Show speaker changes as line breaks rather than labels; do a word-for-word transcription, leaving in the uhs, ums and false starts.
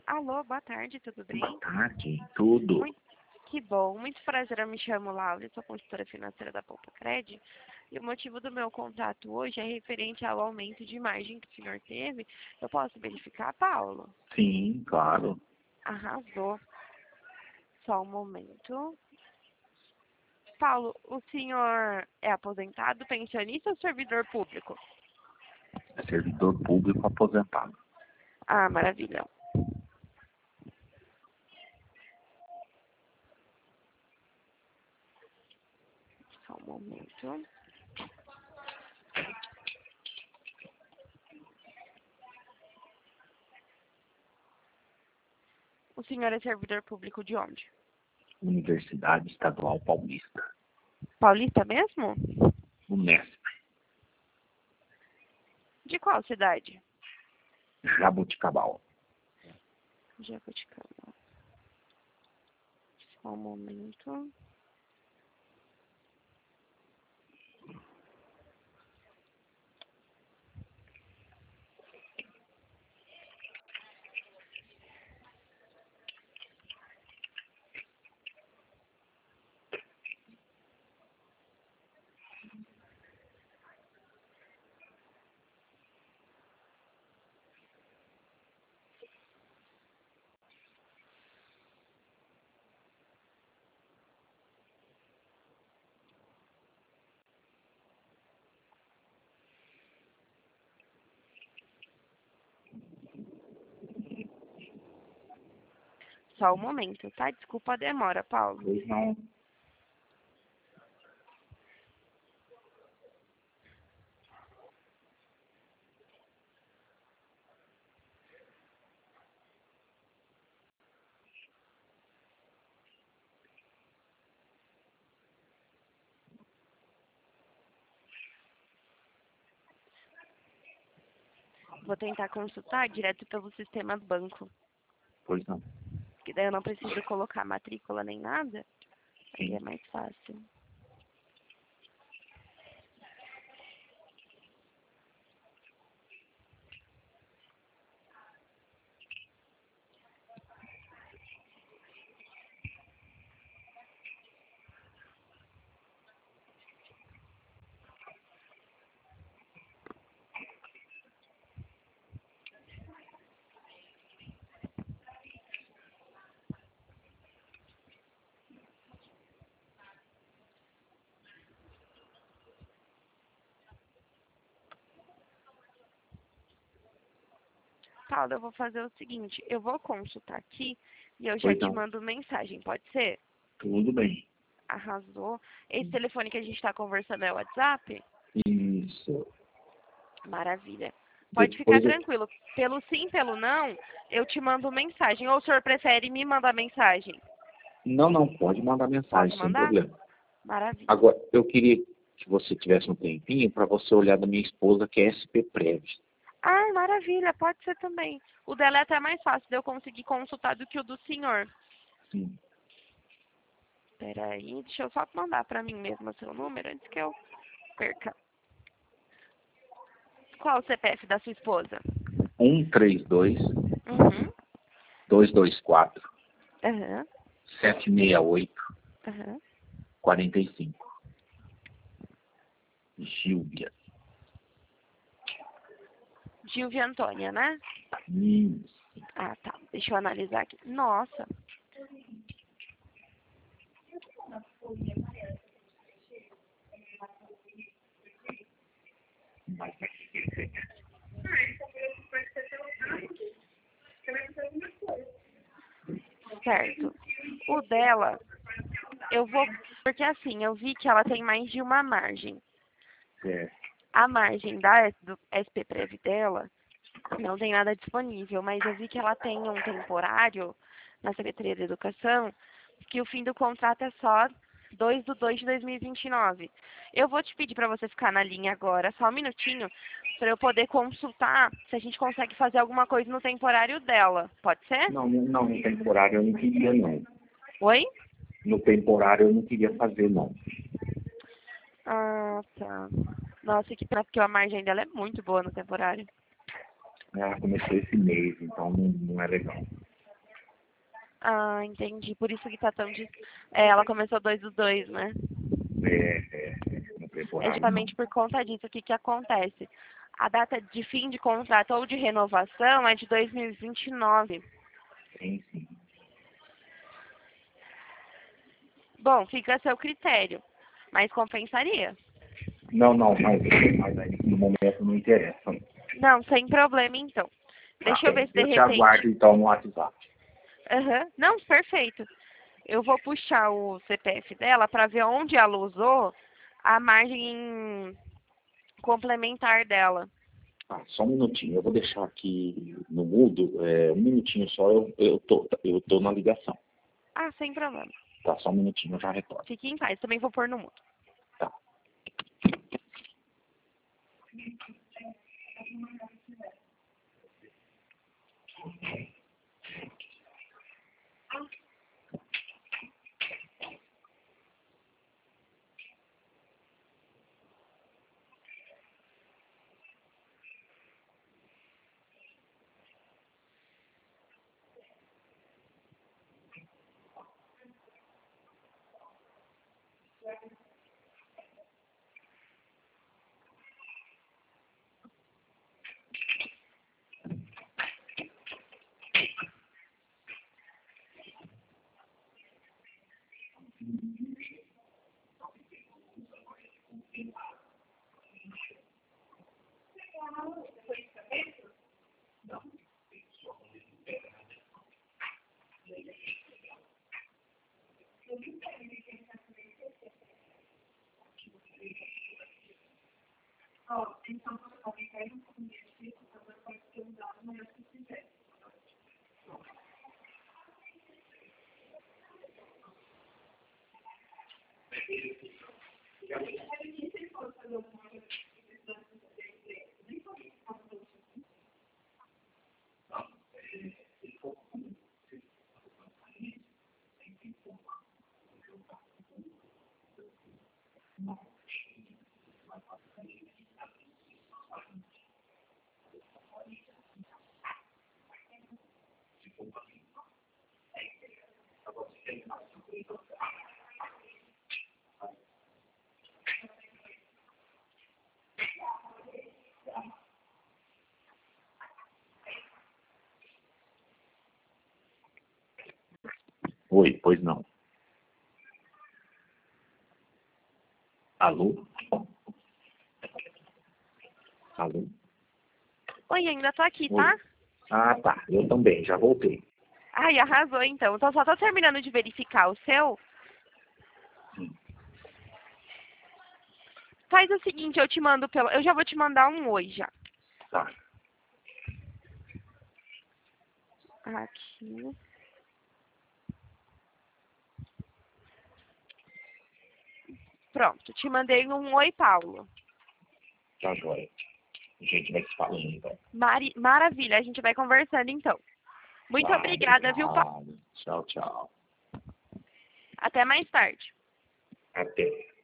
Alô, boa tarde, tudo bem?
Boa tarde, tudo.
Muito, que bom, muito prazer, eu me chamo Laura, sou consultora financeira da Poupa Cred. E o motivo do meu contato hoje é referente ao aumento de margem que o senhor teve. Eu posso verificar, Paulo?
Sim, claro.
Arrasou. Só um momento. Paulo, o senhor é aposentado, pensionista ou servidor público?
Servidor público aposentado.
Ah, maravilha. Só um momento. O senhor é servidor público de onde?
Universidade Estadual Paulista.
Paulista mesmo?
Unesp.
De qual cidade?
Jaboticabal.
Jabuticaba. Só um momento. Só um momento, tá? Desculpa a demora, Paulo.
Pois não.
Vou tentar consultar direto pelo sistema do banco.
Pois não.
Que daí eu não preciso colocar matrícula nem nada. Aí
Sim.
é mais fácil. Paulo, eu vou fazer o seguinte, eu vou consultar aqui e eu já
Pois
te
não.
mando mensagem, pode ser?
Tudo bem.
Arrasou. Esse telefone que a gente está conversando é o WhatsApp?
Isso.
Maravilha. Pode ficar
Depois eu...
tranquilo. Pelo sim, pelo não, eu te mando mensagem. Ou o senhor prefere me mandar mensagem?
Não, não, pode mandar mensagem,
Pode
sem
mandar?
problema.
Maravilha.
Agora, eu queria que você tivesse um tempinho para você olhar da minha esposa, que é S P Prev.
Ah, maravilha. Pode ser também. O dela é até mais fácil de eu conseguir consultar do que o do senhor.
Sim.
Peraí, deixa eu só mandar para mim mesmo o seu número antes que eu perca. Qual o C P F da sua esposa?
um três dois,
Uhum.
dois dois quatro,
Aham.
sete seis oito,
Aham.
quatro cinco. Gílvia.
Gilvia Antônia, né?
Isso.
Ah, tá. Deixa eu analisar aqui. Nossa. Certo. O dela, eu vou... Porque assim, eu vi que ela tem mais de uma margem.
É.
A margem da, do S P Prev dela não tem nada disponível, mas eu vi que ela tem um temporário na Secretaria da Educação, que o fim do contrato é só dois de dois de dois mil e vinte e nove. Eu vou te pedir para você ficar na linha agora, só um minutinho, para eu poder consultar se a gente consegue fazer alguma coisa no temporário dela. Pode ser?
Não, não, no temporário eu não queria, não.
Oi?
No temporário eu não queria fazer, não.
Ah, tá. Nossa, que pena, porque a margem dela é muito boa no temporário.
Ela começou esse mês, então não, não é legal.
Ah, entendi. Por isso que tá tão... De... É, ela começou dois do dois, né?
É, é, é, não
É
temporário não.
justamente por conta disso, o que que acontece? A data de fim de contrato ou de renovação é de dois mil e vinte e nove.
Sim, sim.
Bom, fica a seu critério, mas compensaria.
Não, não, mas, mas aí no momento não interessa.
Não, sem problema então.
Tá
Deixa eu ver
bem,
se de
eu te
repente...
aguardo então no WhatsApp.
Aham. Não, perfeito. Eu vou puxar o C P F dela para ver onde ela usou a margem complementar dela.
Ah, só um minutinho, eu vou deixar aqui no mudo, é, um minutinho só, eu, eu, tô, eu tô na ligação.
Ah, sem problema.
Tá, só um minutinho, eu já retorno.
Fique em paz. Também vou pôr no mudo.
Tá. Oi, pois não. Alô? Alô?
Oi, ainda tô aqui,
Oi.
tá?
Ah, tá, eu também, já voltei.
Ai, arrasou então. Então só tô terminando de verificar o seu.
Sim.
Faz o seguinte, eu te mando pelo... Eu já vou te mandar um oi já.
Tá.
Aqui. Pronto, te mandei um oi, Paulo.
Tá joia. A gente vai se falando então.
Mari... Maravilha, a gente vai conversando então. Muito
Tá,
obrigada, viu, Paulo?
obrigado. Tchau, tchau.
Até mais tarde.
Até.